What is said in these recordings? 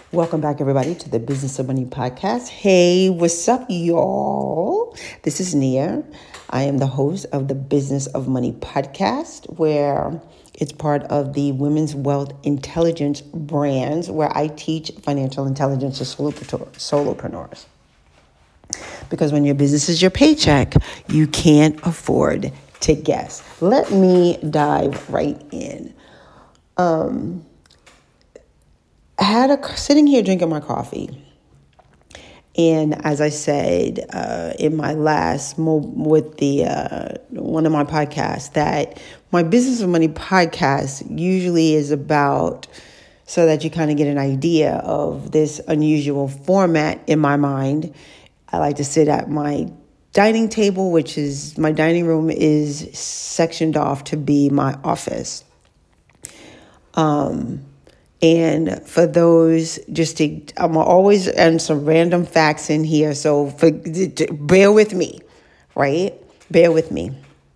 Welcome back, everybody, to the Business of Money podcast. Hey, what's up, y'all? This is Nia. I am the host of the Business of Money podcast, where it's part of the Women's Wealth Intelligence brands, where I teach financial intelligence to solopreneurs. Because when your business is your paycheck, you can't afford to guess. Let me dive right in. Sitting here drinking my coffee, and as I said in my last with the one of my podcasts, that my Business of Money podcast usually is about so that you kind of get an idea of this unusual format in my mind. I like to sit at my dining table, which is my dining room is sectioned off to be my office. And for those, I'm always and some random facts in here. So bear with me, right? Bear with me.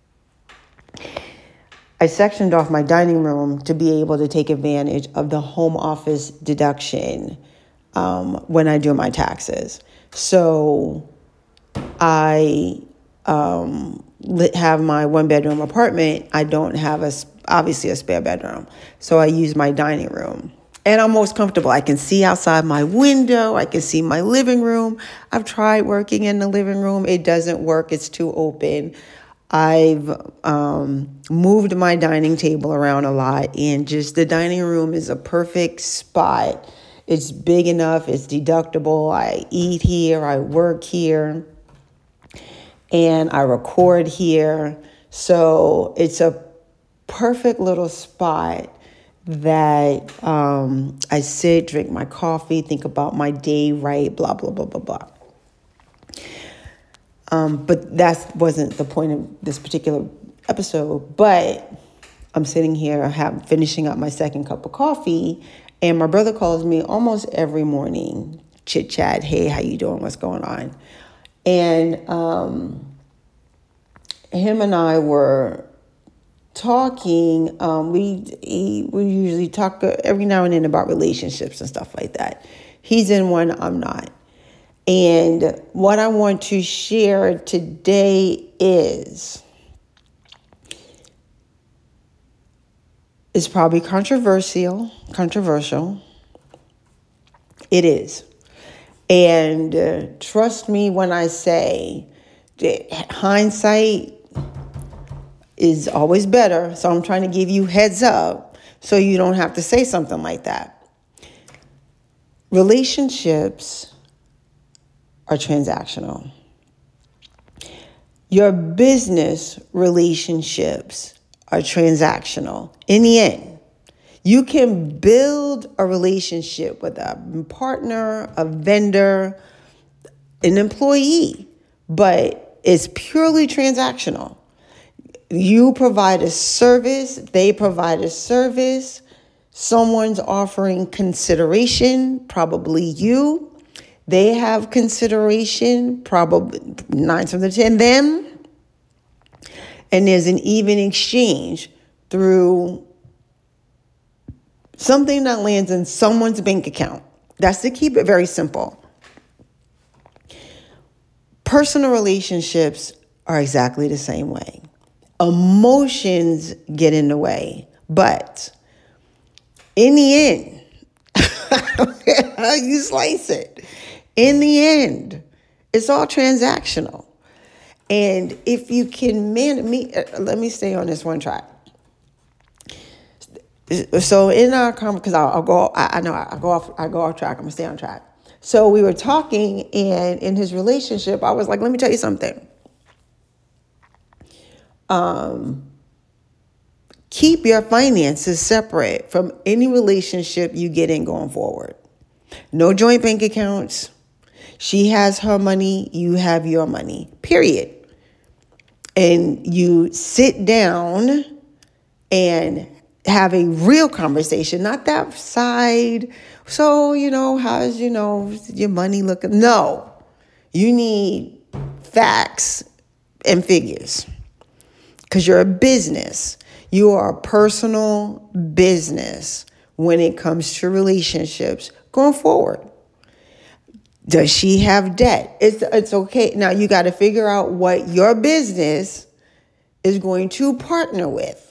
I sectioned off my dining room to be able to take advantage of the home office deduction when I do my taxes. So I have my one-bedroom apartment. I don't have obviously a spare bedroom. So I use my dining room. And I'm most comfortable. I can see outside my window. I can see my living room. I've tried working in the living room. It doesn't work. It's too open. I've moved my dining table around a lot. And just the dining room is a perfect spot. It's big enough. It's deductible. I eat here. I work here. And I record here. So it's a perfect little spot that I sit, drink my coffee, think about my day, right, blah, blah, blah, blah, blah. But that wasn't the point of this particular episode. But I'm sitting here, finishing up my second cup of coffee, and my brother calls me almost every morning, chit chat, hey, how you doing, what's going on? And him and I were talking. We usually talk every now and then about relationships and stuff like that. He's in one, I'm not. And what I want to share today is probably controversial. It is. And trust me when I say that hindsight is always better. So I'm trying to give you heads up so you don't have to say something like that. Relationships are transactional. Your business relationships are transactional. In the end, you can build a relationship with a partner, a vendor, an employee, but it's purely transactional. You provide a service, they provide a service, someone's offering consideration, probably you. They have consideration, probably 9 times out of 10 them. And there's an even exchange through something that lands in someone's bank account. That's to keep it very simple. Personal relationships are exactly the same way. Emotions get in the way, but in the end, I don't care how you slice it, in the end, it's all transactional. And if you can let me stay on this one track. So in our conversation, because I go off track. I'm gonna stay on track. So we were talking, and in his relationship, I was like, let me tell you something. Keep your finances separate from any relationship you get in going forward. No joint bank accounts. She has her money, you have your money, period. And you sit down and have a real conversation, not that side. So, how's, your money looking? No, you need facts and figures. Because you're a business. You are a personal business when it comes to relationships going forward? Does she have debt? It's okay. Now you got to figure out what your business is going to partner with.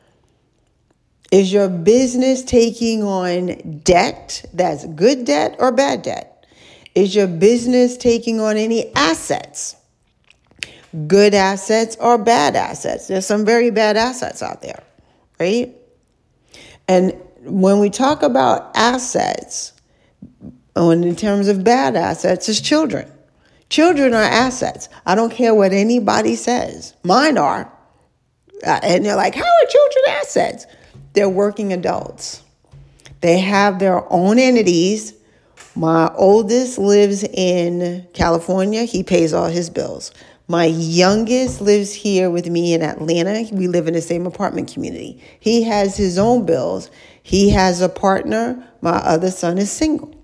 Is your business taking on debt that's good debt or bad debt? Is your business taking on any assets? Good assets or bad assets? There's some very bad assets out there, right? And when we talk about assets, in terms of bad assets, is children. Children are assets. I don't care what anybody says. Mine are. And they're like, how are children assets? They're working adults. They have their own entities. My oldest lives in California. He pays all his bills. My youngest lives here with me in Atlanta. We live in the same apartment community. He has his own bills. He has a partner. My other son is single.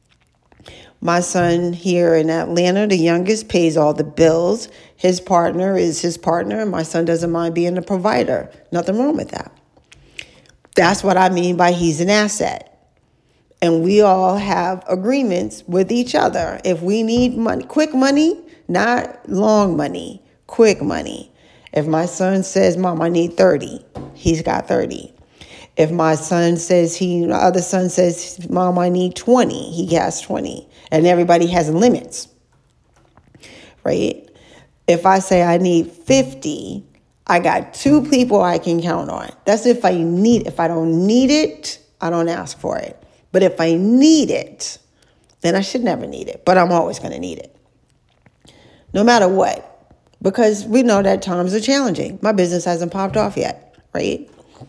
My son here in Atlanta, the youngest, pays all the bills. His partner is his partner. My son doesn't mind being a provider. Nothing wrong with that. That's what I mean by he's an asset. And we all have agreements with each other. If we need money, quick money, not long money, quick money. If my son says, Mom, I need 30, he's got 30. If my son says, my other son says, Mom, I need 20, he has 20. And everybody has limits, right? If I say I need 50, I got 2 people I can count on. That's if I need. If I don't need it, I don't ask for it. But if I need it, then I should never need it. But I'm always going to need it, no matter what, because we know that times are challenging. My business hasn't popped off yet, right?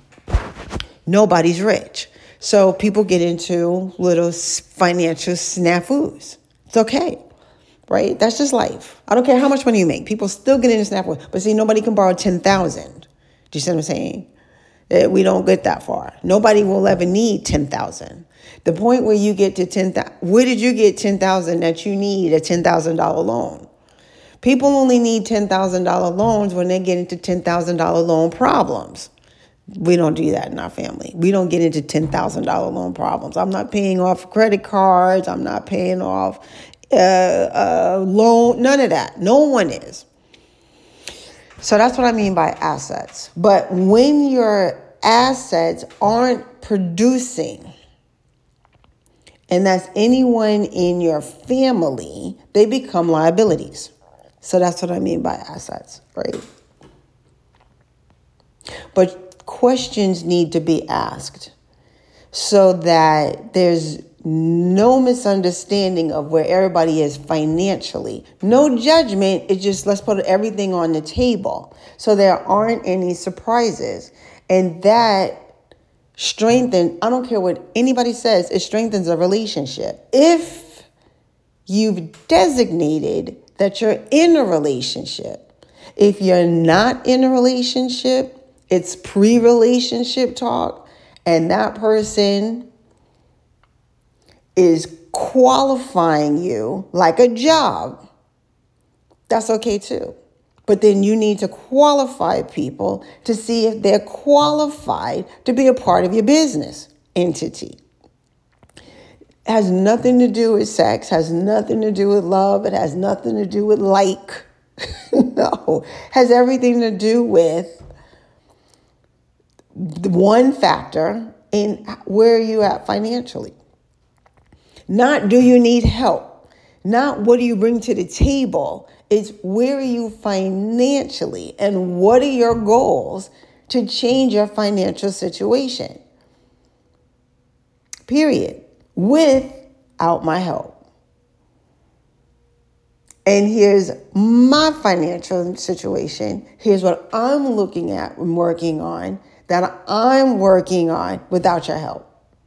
Nobody's rich. So people get into little financial snafus. It's okay, right? That's just life. I don't care how much money you make. People still get into snafus. But see, nobody can borrow $10,000. Do you see what I'm saying? We don't get that far. Nobody will ever need $10,000. The point where you get to $10,000, where did you get $10,000 that you need a $10,000 loan? People only need $10,000 loans when they get into $10,000 loan problems. We don't do that in our family. We don't get into $10,000 loan problems. I'm not paying off credit cards. I'm not paying off loan. None of that. No one is. So that's what I mean by assets. But when your assets aren't producing, and that's anyone in your family, they become liabilities. So that's what I mean by assets, right? But questions need to be asked so that there's no misunderstanding of where everybody is financially. No judgment. It's just let's put everything on the table so there aren't any surprises. And that strengthens, I don't care what anybody says, it strengthens a relationship. If you've designated that you're in a relationship, if you're not in a relationship, it's pre-relationship talk, and that person is qualifying you like a job. That's okay too. But then you need to qualify people to see if they're qualified to be a part of your business entity. It has nothing to do with sex, has nothing to do with love, it has nothing to do with like. No, it has everything to do with the one factor in where are you at financially. Not do you need help, not what do you bring to the table. It's where are you financially and what are your goals to change your financial situation. Period. Without my help. And here's my financial situation. Here's what I'm looking at and working on that I'm working on without your help.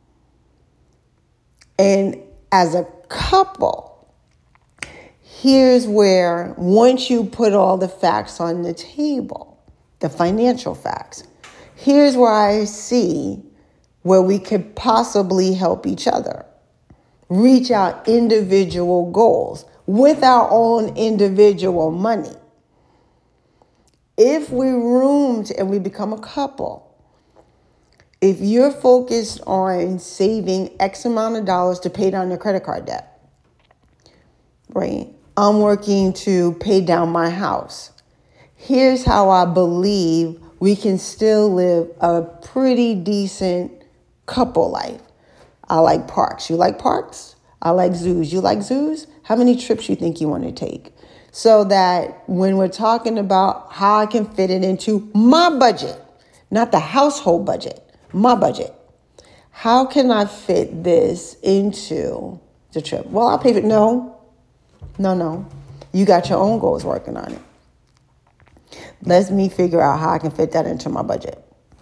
And as a couple, here's where once you put all the facts on the table, the financial facts, here's where I see where we could possibly help each other. Reach our individual goals with our own individual money. If we roomed and we become a couple, If you're focused on saving X amount of dollars to pay down your credit card debt, right? I'm working to pay down my house. Here's how I believe we can still live a pretty decent couple life. I like parks. You like parks? I like zoos. You like zoos? How many trips you think you want to take? So that when we're talking about how I can fit it into my budget, not the household budget, my budget. How can I fit this into the trip? Well, I'll pay for it. No. You got your own goals working on it. Let me figure out how I can fit that into my budget.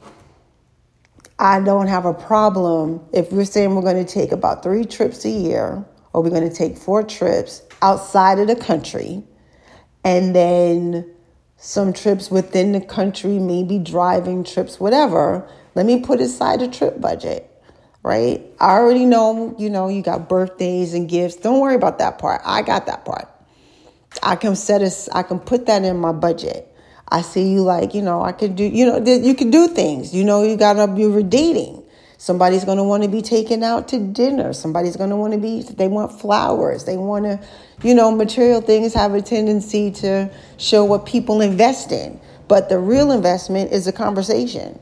I don't have a problem if we're saying we're going to take about 3 trips a year, or we're going to take 4 trips outside of the country, and then some trips within the country, maybe driving trips, whatever. Let me put aside a trip budget, right? I already know, you got birthdays and gifts. Don't worry about that part. I got that part. I can put that in my budget. I see you like, I could do, you can do things. You're dating. Somebody's going to want to be taken out to dinner. Somebody's going to they want flowers. They want to, material things have a tendency to show what people invest in. But the real investment is a conversation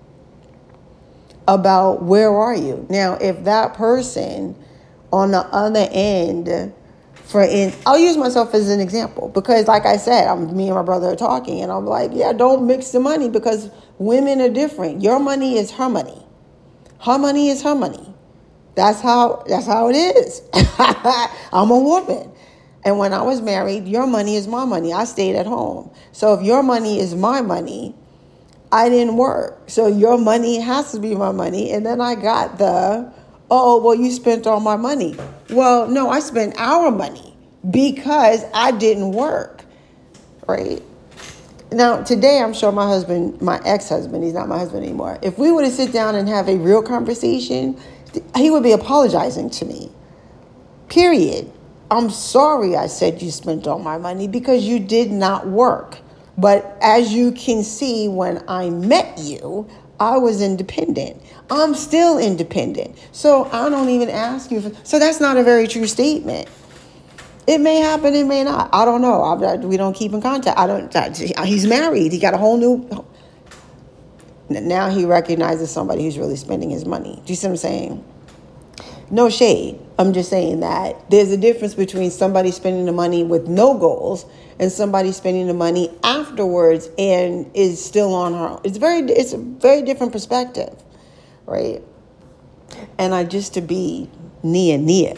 about where are you. Now, if that person on the other end, I'll use myself as an example because, like I said, me and my brother are talking, and I'm like, yeah, don't mix the money because women are different. Your money is her money. Her money is her money. That's how it is. I'm a woman. And when I was married, your money is my money. I stayed at home. So if your money is my money, I didn't work. So your money has to be my money. And then I got you spent all my money. Well, no, I spent our money because I didn't work, right? Now, today, I'm sure my ex-husband, he's not my husband anymore. If we were to sit down and have a real conversation, he would be apologizing to me, period. I'm sorry I said you spent all my money because you did not work. But as you can see, when I met you, I was independent. I'm still independent. So I don't even ask you. So that's not a very true statement. It may happen, it may not. I don't know. We don't keep in contact. He's married. He got a whole new. Now he recognizes somebody who's really spending his money. Do you see what I'm saying? No shade. I'm just saying that there's a difference between somebody spending the money with no goals and somebody spending the money afterwards and is still on her own. It's a very different perspective, right? And to be Nia.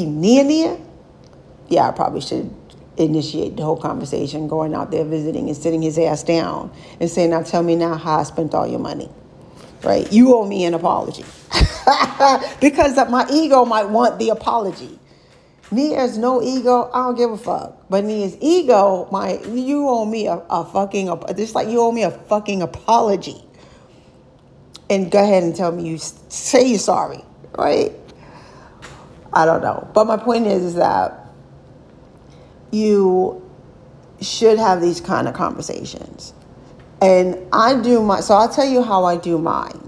Yeah, I probably should initiate the whole conversation, going out there visiting and sitting his ass down and saying, now tell me now how I spent all your money, right? You owe me an apology. Because my ego might want the apology. Nia's no ego, I don't give a fuck. But Nia's ego you owe me just like you owe me a fucking apology. And go ahead and tell me say you're sorry, right? I don't know. But my point is that you should have these kind of conversations. And so I'll tell you how I do mine.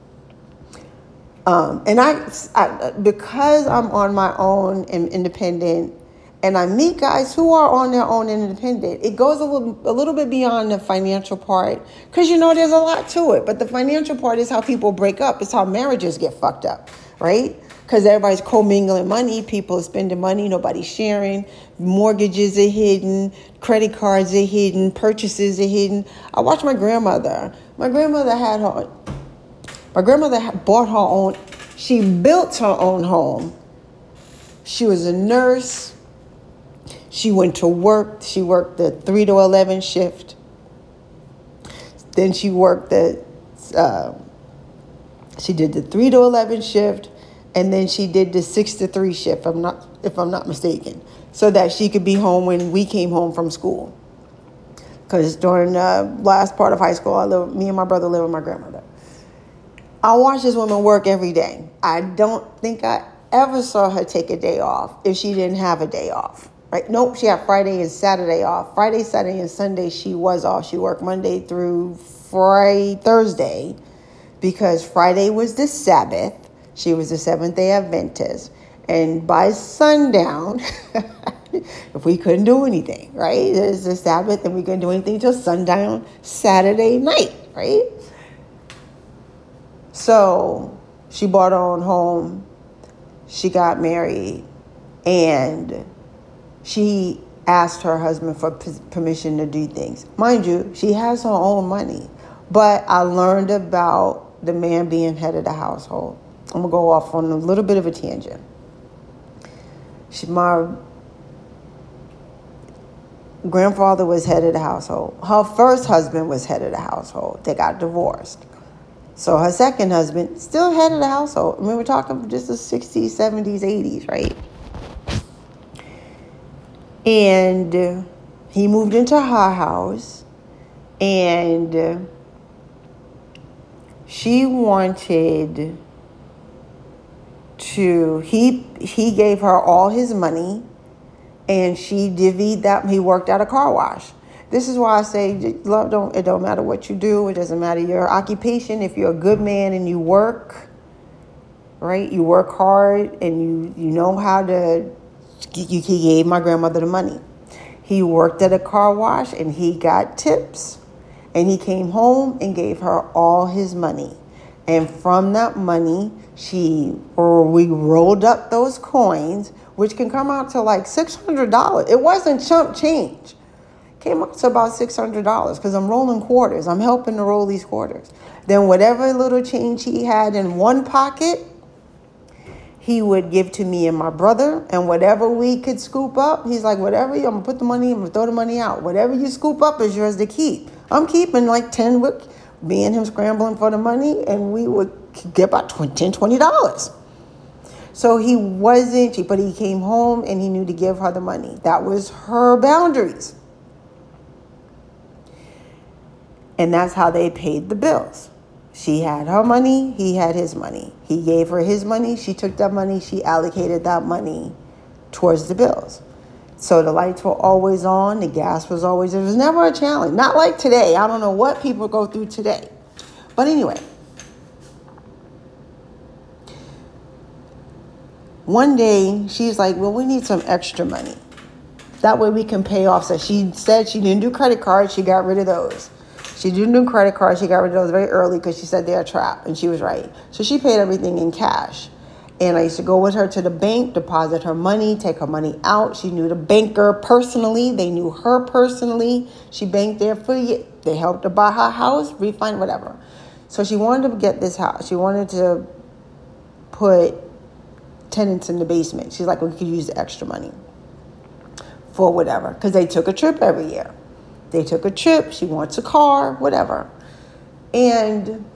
And I because I'm on my own and independent, and I meet guys who are on their own and independent, it goes a little bit beyond the financial part, because there's a lot to it. But the financial part is how people break up. It's how marriages get fucked up, right? Because everybody's commingling money, people are spending money, nobody's sharing, mortgages are hidden, credit cards are hidden, purchases are hidden. I watched my grandmother. My grandmother bought her own, she built her own home. She was a nurse. She went to work. She worked the 3 to 11 shift. Then she she did the 3 to 11 shift, and then she did the 6 to 3 shift, if I'm not mistaken, so that she could be home when we came home from school. Because during the last part of high school, me and my brother lived with my grandmother. I watch this woman work every day. I don't think I ever saw her take a day off if she didn't have a day off. Right? Nope, she had Friday and Saturday off. Friday, Saturday, and Sunday she was off. She worked Monday through Thursday. because Friday was the Sabbath. She was a Seventh-day Adventist. And by sundown, if we couldn't do anything, right? It's the Sabbath and we couldn't do anything till sundown Saturday night, right? So she bought her own home. She got married. And she asked her husband for permission to do things. Mind you, she has her own money. But I learned about the man being head of the household. I'm going to go off on a little bit of a tangent. My grandfather was head of the household. Her first husband was head of the household. They got divorced. So her second husband, still head of the household. I mean, we're talking just the 60s, 70s, 80s, right? And he moved into her house, and she wanted to, he gave her all his money, and she divvied that. He worked at a car wash. This is why I say, love, it don't matter what you do. It doesn't matter your occupation. If you're a good man and you work, right? You work hard and you know how to, he gave my grandmother the money. He worked at a car wash and he got tips, and he came home and gave her all his money. And from that money, we rolled up those coins, which can come out to like $600. It wasn't chump change. Came up to about $600 because I'm rolling quarters. I'm helping to roll these quarters. Then whatever little change he had in one pocket, he would give to me and my brother. And whatever we could scoop up, he's like, whatever, I'm going to put the money, I'm going to throw the money out. Whatever you scoop up is yours to keep. I'm keeping like 10 with me and him scrambling for the money, and we would get about $10, $20. So he wasn't cheap, but he came home and he knew to give her the money. That was her boundaries. And that's how they paid the bills. She had her money, he had his money. He gave her his money, she took that money, she allocated that money towards the bills. So the lights were always on, the gas was always, it was never a challenge. Not like today. I don't know what people go through today. But anyway, one day she's like, well, we need some extra money. That way we can pay off. So she said she didn't do credit cards, she got rid of those. She didn't do credit cards, she got rid of those very early because she said they're a trap, and she was right. So she paid everything in cash. And I used to go with her to the bank, deposit her money, take her money out. She knew the banker personally. They knew her personally. She banked there for years. They helped her buy her house, refinance, whatever. So she wanted to get this house. She wanted to put tenants in the basement. She's like, we could use the extra money for whatever. Because they took a trip every year. They took a trip. She wants a car, whatever. And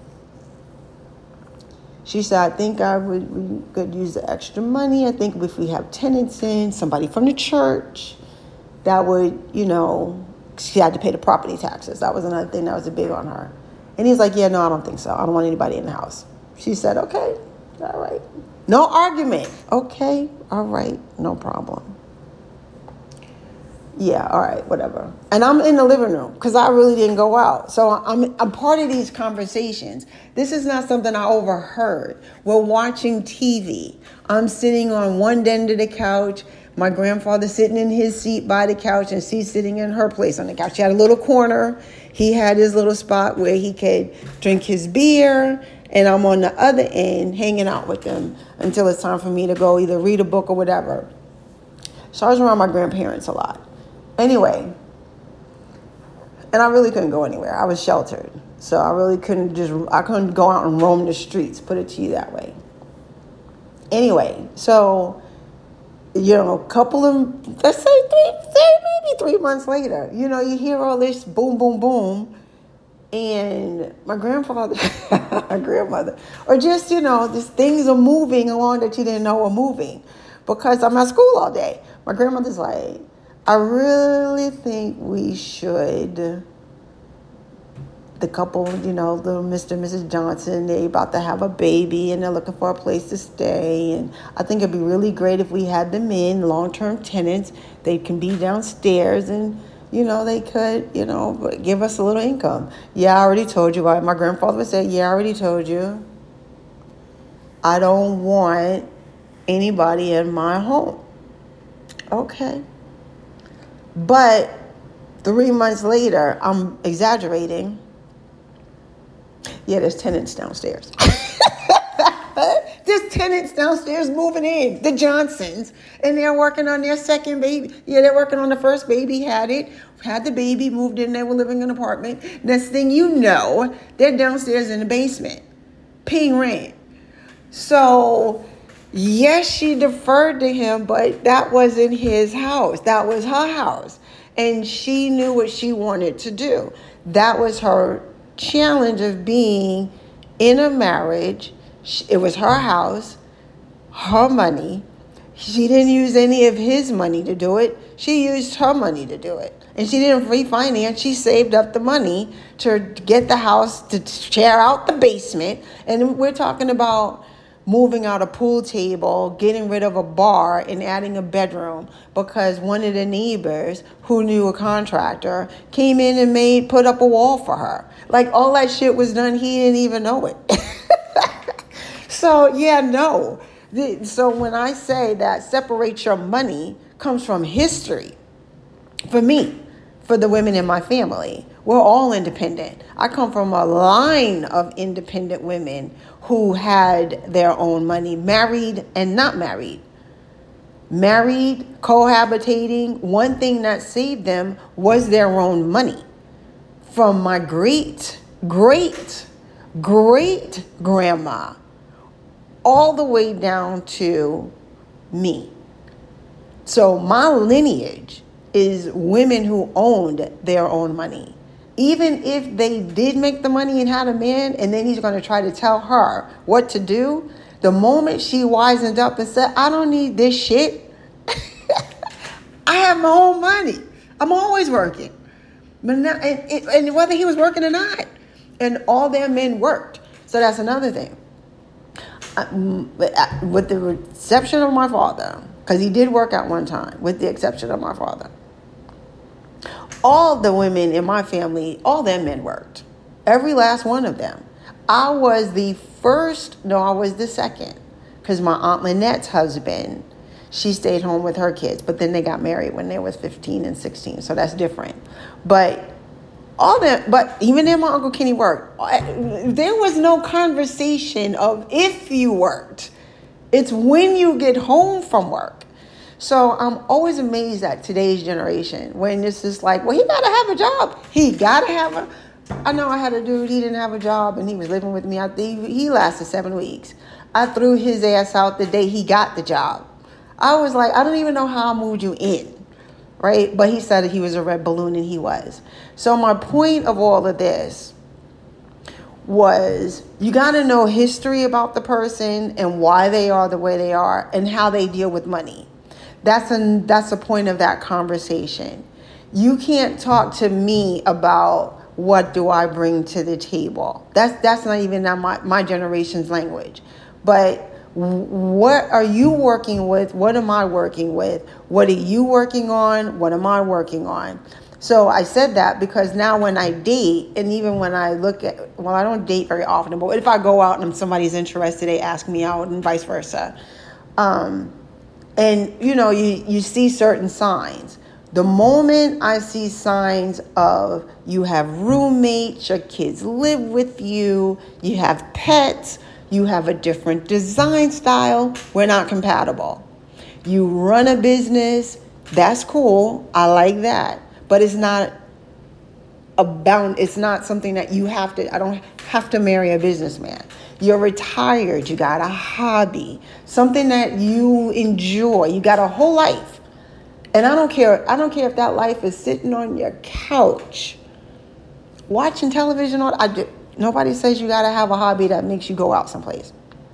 she said, I think we could use the extra money. I think if we have tenants in, somebody from the church, that would, she had to pay the property taxes. That was another thing that was a big on her. And he's like, yeah, no, I don't think so. I don't want anybody in the house. She said, okay, all right. No argument. Okay, all right, no problem. Yeah, all right, whatever. And I'm in the living room because I really didn't go out. So I'm part of these conversations. This is not something I overheard. We're watching TV. I'm sitting on one end of the couch. My grandfather sitting in his seat by the couch, and she's sitting in her place on the couch. She had a little corner. He had his little spot where he could drink his beer. And I'm on the other end hanging out with them until it's time for me to go either read a book or whatever. So I was around my grandparents a lot. Anyway, and I really couldn't go anywhere. I was sheltered. So I really couldn't go out and roam the streets, put it to you that way. Anyway, so, a couple of, let's say maybe 3 months later, you hear all this boom, boom, boom. And my grandfather, my grandmother, or just, these things are moving along that you didn't know were moving because I'm at school all day. My grandmother's like, I really think we should, the couple, the Mr. and Mrs. Johnson, they about to have a baby and they're looking for a place to stay. And I think it'd be really great if we had them in long-term tenants. They can be downstairs and they could, give us a little income. Yeah, I already told you. My grandfather would say, yeah, I already told you. I don't want anybody in my home. Okay. But 3 months later, I'm exaggerating. Yeah, there's tenants downstairs. There's tenants downstairs moving in, the Johnsons, and they're working on their second baby. Yeah, they're working on the first baby, had the baby, moved in, they were living in an apartment. Next thing you know, they're downstairs in the basement, paying rent. So, yes, she deferred to him, but that wasn't his house. That was her house. And she knew what she wanted to do. That was her challenge of being in a marriage. It was her house, her money. She didn't use any of his money to do it. She used her money to do it. And she didn't refinance. She saved up the money to get the house, to tear out the basement. And we're talking about moving out a pool table, getting rid of a bar, and adding a bedroom because one of the neighbors who knew a contractor came in and put up a wall for her. Like, all that shit was done. He didn't even know it. So, yeah, no. So when I say that separate your money comes from history, for me, for the women in my family, we're all independent. I come from a line of independent women who had their own money, married and not married. Married, cohabitating, one thing that saved them was their own money. From my great grandma all the way down to me. So my lineage is women who owned their own money. Even if they did make the money and had a man, and then he's going to try to tell her what to do, the moment she wisened up and said, I don't need this shit. I have my own money. I'm always working. But now, and whether he was working or not. And all their men worked. So that's another thing. With the exception of my father, because he did work at one time, with the exception of my father, all the women in my family, all their men worked. Every last one of them. I was the second, because my Aunt Lynette's husband, she stayed home with her kids, but then they got married when they was 15 and 16, so that's different. But even then my Uncle Kenny worked. There was no conversation of if you worked. It's when you get home from work. So I'm always amazed at today's generation when it's just like, well, he got to have a job. I know I had a dude, he didn't have a job and he was living with me. He lasted 7 weeks. I threw his ass out the day he got the job. I was like, I don't even know how I moved you in. Right? But he said he was a red balloon, and he was. So my point of all of this was you got to know history about the person and why they are the way they are and how they deal with money. That's the point of that conversation. You can't talk to me about what do I bring to the table. That's not even my generation's language. But what are you working with? What am I working with? What are you working on? What am I working on? So I said that because now when I date, and even when I I don't date very often, but if I go out and somebody's interested, they ask me out and vice versa. And you see certain signs. The moment I see signs of you have roommates, your kids live with you, you have pets, you have a different design style, we're not compatible. You run a business, that's cool, I like that. But it's not something that I don't have to marry a businessman. You're retired, you got a hobby, something that you enjoy, you got a whole life. And I don't care if that life is sitting on your couch, watching television. Nobody says you got to have a hobby that makes you go out someplace.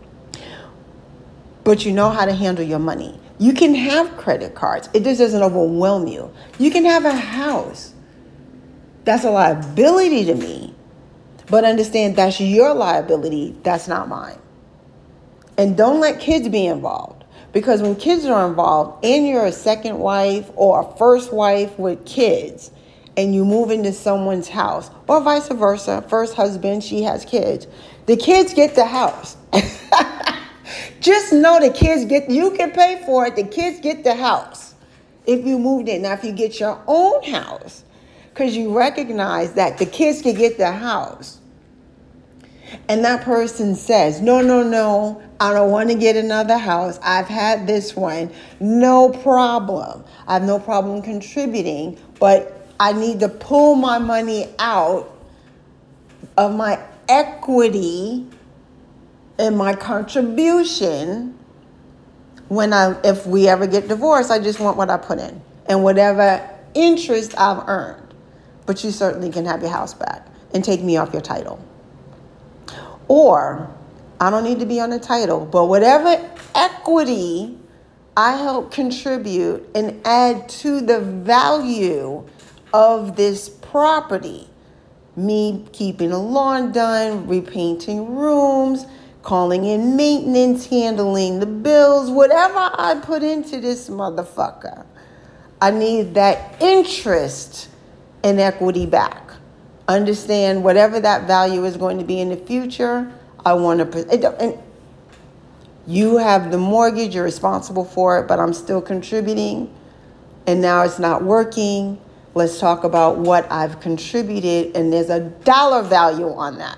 But you know how to handle your money. You can have credit cards. It just doesn't overwhelm you. You can have a house. That's a liability to me. But understand that's your liability. That's not mine. And don't let kids be involved. Because when kids are involved and you're a second wife or a first wife with kids, and you move into someone's house, or vice versa, first husband, she has kids. The kids get the house. Just know the kids you can pay for it, the kids get the house if you moved in. Now, if you get your own house, because you recognize that the kids can get the house, and that person says, no, I don't want to get another house. I've had this one. No problem. I have no problem contributing, but I need to pull my money out of my equity and my contribution if we ever get divorced. I just want what I put in and whatever interest I've earned. But you certainly can have your house back and take me off your title. Or I don't need to be on the title, but whatever equity I help contribute and add to the value of this property, me keeping the lawn done, repainting rooms, calling in maintenance, handling the bills, whatever I put into this motherfucker, I need that interest and equity back. Understand whatever that value is going to be in the future. I want to, and you have the mortgage, you're responsible for it, but I'm still contributing, and now it's not working. Let's talk about what I've contributed, and there's a dollar value on that.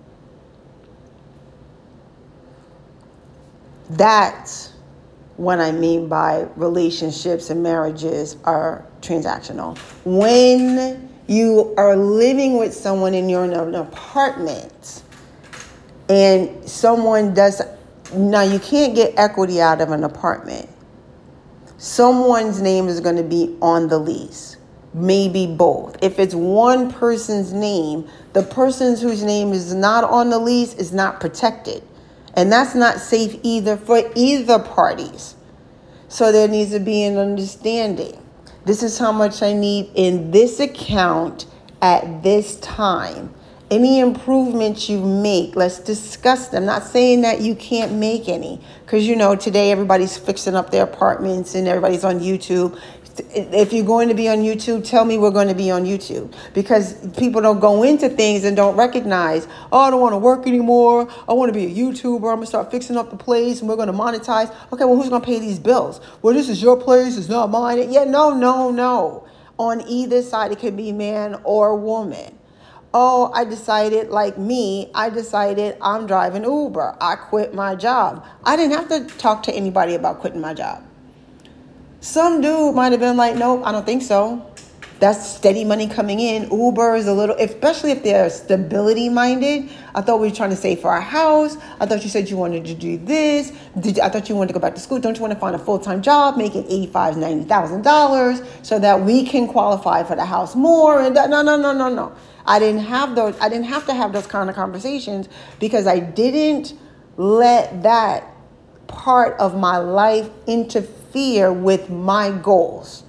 That's what I mean by relationships and marriages are transactional. When you are living with someone and you're in an apartment and someone does, now you can't get equity out of an apartment. Someone's name is going to be on the lease, maybe both. If it's one person's name, the person whose name is not on the lease is not protected. And that's not safe either for either parties. So there needs to be an understanding. This is how much I need in this account at this time. Any improvements you make, let's discuss them. Not saying that you can't make any. Because, today everybody's fixing up their apartments and everybody's on YouTube. If you're going to be on YouTube, tell me we're going to be on YouTube. Because people don't go into things and don't recognize, I don't want to work anymore. I want to be a YouTuber. I'm going to start fixing up the place and we're going to monetize. Okay, well, who's going to pay these bills? Well, this is your place. It's not mine. Yeah, no. On either side, it could be man or woman. Oh, I decided I'm driving Uber. I quit my job. I didn't have to talk to anybody about quitting my job. Some dude might have been like, nope, I don't think so. That's steady money coming in. Uber is a little, especially if they're stability minded. I thought we were trying to save for our house. I thought you said you wanted to do this. I thought you wanted to go back to school. Don't you want to find a full-time job making $85,000, $90,000 so that we can qualify for the house more? And no. I didn't have to have those kind of conversations because I didn't let that part of my life interfere with my goals.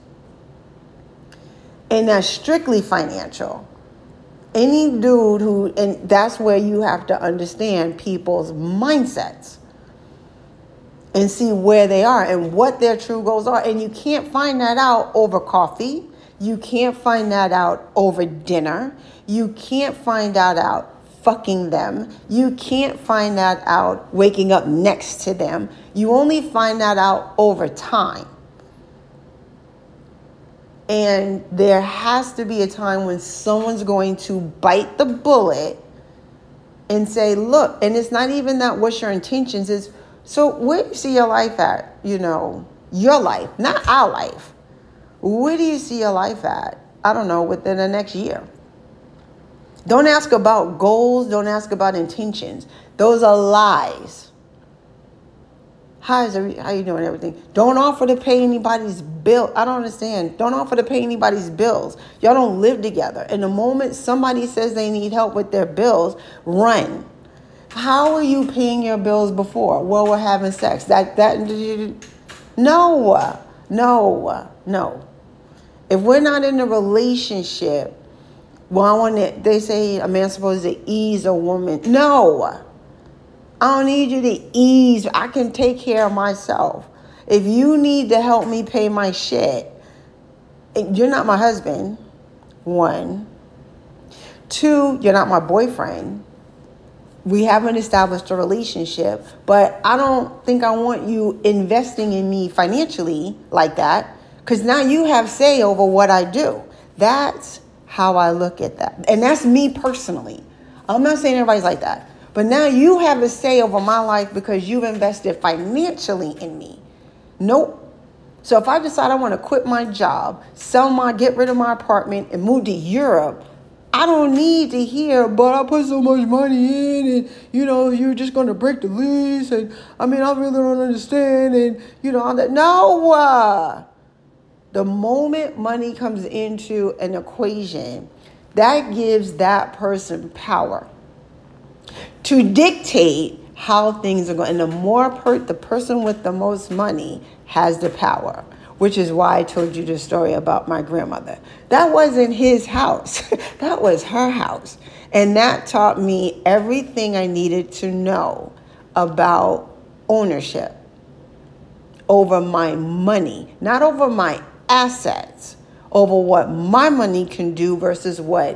And that's strictly financial. Any dude and that's where you have to understand people's mindsets and see where they are and what their true goals are. And you can't find that out over coffee. You can't find that out over dinner. You can't find that out fucking them. You can't find that out waking up next to them. You only find that out over time. And there has to be a time when someone's going to bite the bullet and say, look, and it's not even that what's your intentions is, so where do you see your life at? Your life, not our life. Where do you see your life at? I don't know, within the next year. Don't ask about goals. Don't ask about intentions. Those are lies. How you doing everything? Don't offer to pay anybody's bill. I don't understand. Don't offer to pay anybody's bills. Y'all don't live together. And the moment somebody says they need help with their bills, run. How are you paying your bills before? Well, we're having sex. No. If we're not in a relationship, they say a man's supposed to ease a woman. No. I don't need you to ease. I can take care of myself. If you need to help me pay my shit, you're not my husband. One. Two, you're not my boyfriend. We haven't established a relationship, but I don't think I want you investing in me financially like that, because now you have say over what I do. That's how I look at that. And that's me personally. I'm not saying everybody's like that. But now you have a say over my life because you've invested financially in me. Nope. So if I decide I want to quit my job, get rid of my apartment and move to Europe, I don't need to hear, but I put so much money in and, you're just going to break the lease. And I really don't understand. And, all that. No. The moment money comes into an equation, that gives that person power to dictate how things are going. And the person with the most money has the power, which is why I told you the story about my grandmother. That wasn't his house. That was her house. And that taught me everything I needed to know about ownership over my money, not over my assets, over what my money can do versus what